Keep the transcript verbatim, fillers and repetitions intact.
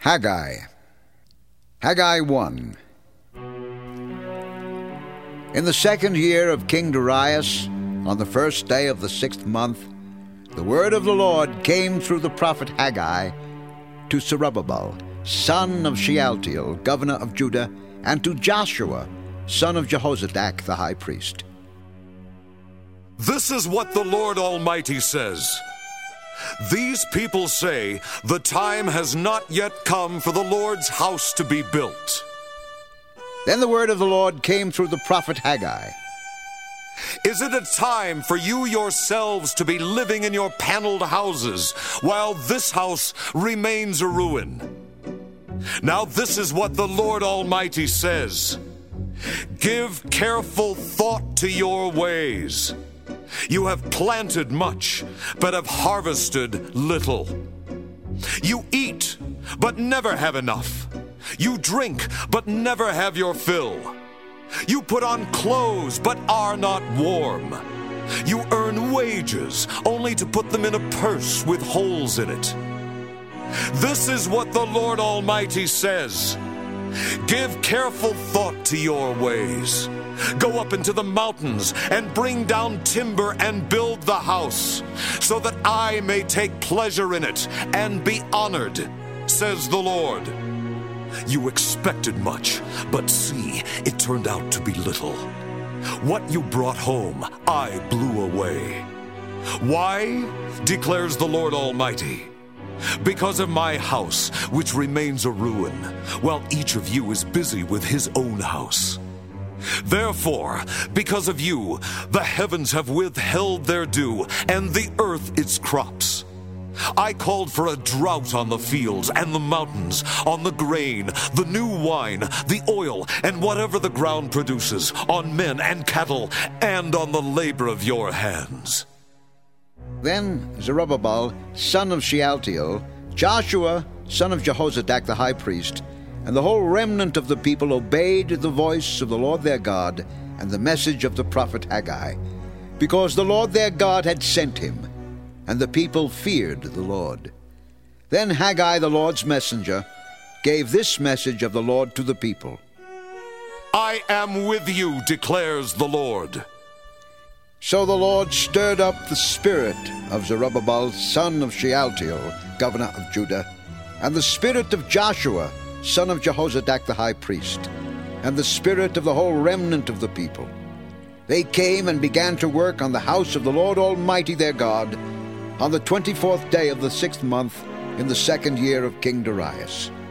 Haggai. Haggai one. In the second year of King Darius, on the first day of the sixth month, the word of the Lord came through the prophet Haggai to Zerubbabel, son of Shealtiel, governor of Judah, and to Joshua, son of Jehozadak, the high priest. This is what the Lord Almighty says. These people say, the time has not yet come for the Lord's house to be built. Then the word of the Lord came through the prophet Haggai. Is it a time for you yourselves to be living in your paneled houses, while this house remains a ruin? Now this is what the Lord Almighty says. Give careful thought to your ways. You have planted much, but have harvested little. You eat, but never have enough. You drink, but never have your fill. You put on clothes, but are not warm. You earn wages, only to put them in a purse with holes in it. This is what the Lord Almighty says. Give careful thought to your ways. Go up into the mountains and bring down timber and build the house, so that I may take pleasure in it and be honored, says the Lord. You expected much, but see, it turned out to be little. What you brought home, I blew away. Why? Declares the Lord Almighty. Because of my house, which remains a ruin, while each of you is busy with his own house. Therefore, because of you, the heavens have withheld their dew, and the earth its crops. I called for a drought on the fields and the mountains, on the grain, the new wine, the oil, and whatever the ground produces, on men and cattle, and on the labor of your hands. Then Zerubbabel, son of Shealtiel, Joshua, son of Jehozadak the high priest, and the whole remnant of the people obeyed the voice of the Lord their God and the message of the prophet Haggai, because the Lord their God had sent him, and the people feared the Lord. Then Haggai the Lord's messenger gave this message of the Lord to the people. I am with you, declares the Lord. So the Lord stirred up the spirit of Zerubbabel, son of Shealtiel, governor of Judah, and the spirit of Joshua, son of Jehozadak the high priest, and the spirit of the whole remnant of the people. They came and began to work on the house of the Lord Almighty their God on the twenty-fourth day of the sixth month in the second year of King Darius.